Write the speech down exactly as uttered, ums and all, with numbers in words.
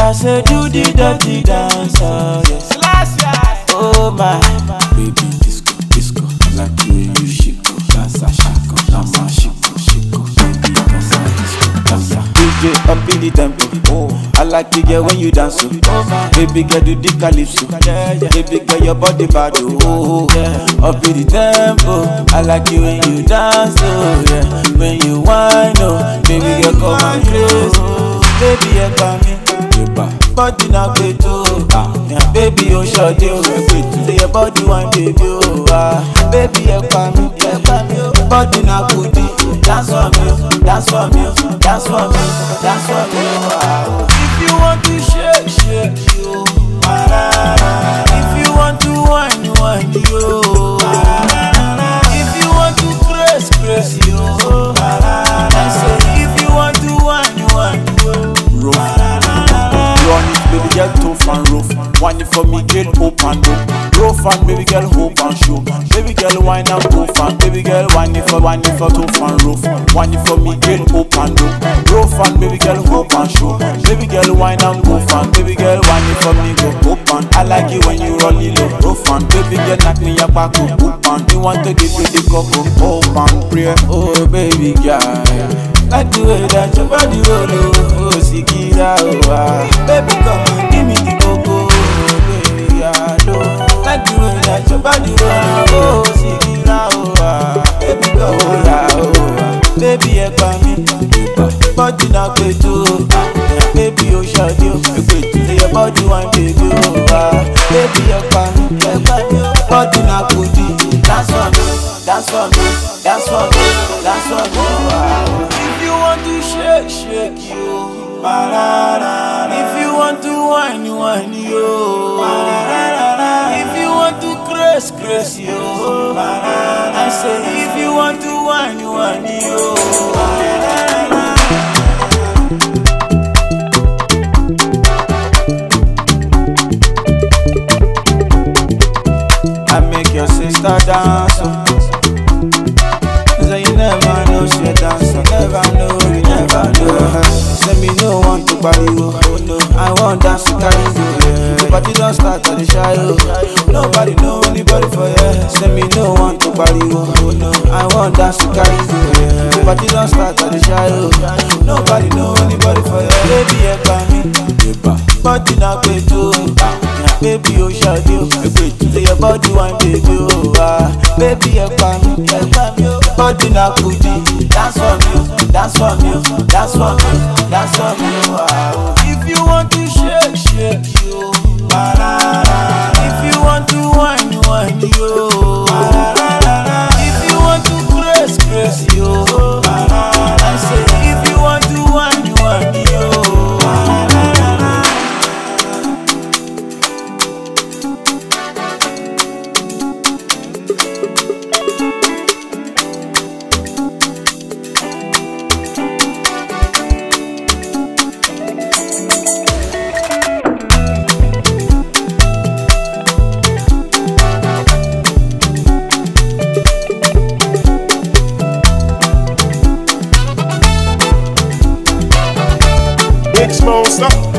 I say do the dirty dance, oh yes. Oh my, Baby disco, disco, I like the way you shake, dance a shako, dance a shiko, shiko, baby dance a disco, dance a D J up in the tempo. Oh, I like the girl when you dance, oh. Oh my, baby girl do the calypso. Yeah, yeah. Baby girl your body bad, oh yeah. Up in the tempo. I like it when you dance, oh yeah. When you whine, oh, baby girl come and close. Baby you come me, body na beto, ah. Yeah, baby you short you, say your body wine baby, oh ah. Baby you come me, body na goodie. Dance for me, dance for me, dance for me, dance for me, ah. If you want to shake, shake you, ah. If you want to whine, whine you, ah. If you want to press, press you, ah. I say if you want to whine, whine you, rough. Run it, baby girl, tough and rough. Wine it for me, girl, open up. Rough and baby girl, hope and show. Baby girl, wine and tough and baby girl, wine it for, wine it for tough and rough. Wine it for me, girl, open up. Rough and baby girl, hope and show. Baby girl, wine and tough and baby girl, wine it for me, go open. I like it when you roll it low. Rough and baby girl, knock me your back up, open. You want to give me the cup up, open, pray. oh baby girl. Like the way that your body roll, oh, oh, Sikira, oh, ah. Baby, come and give me the cocoa, oh, baby, I know. Like the way that your body roll, oh, Sikira, oh, ah. Baby, come on, oh, ah. Baby, you come me, body na beto, ah. Yeah, baby, you short you, say your body wine, baby, oh, ah. Baby, you come me, body na goodie. Dance for me, dance for me, dance for me, dance for me, ah. If you want to shake, shake you, ba-da-da-da. If you want to whine, whine you, ba-da-da-da. If you want to craze, craze you, ba-da-da-da. I say if you want to whine, whine you, ba-da-da-da. I make your sister dance, oh. Say you never know she a dancer, never know, you never know. Say me no want to party, oh no, I want dance to carry you. The party don't start at the shy, oh. Nobody know anybody for you. Say me no want to party, oh no, I want dance to carry you. The party don't start at the shy, oh. Nobody know anybody for you. Baby, you come me, body na beto, baby you short you, say your body wine baby, oh ah. Baby you come me, body na goodie. Dance for me, dance for me, dance for me, dance for me, wow. If you want to shake, shake you, ba-da-da. If you want to whine, whine you, ba-da-da. If you want to press, press you, ba-da-da. I say if you want to whine, whine you, ba-da-da. Big Smoke, stop.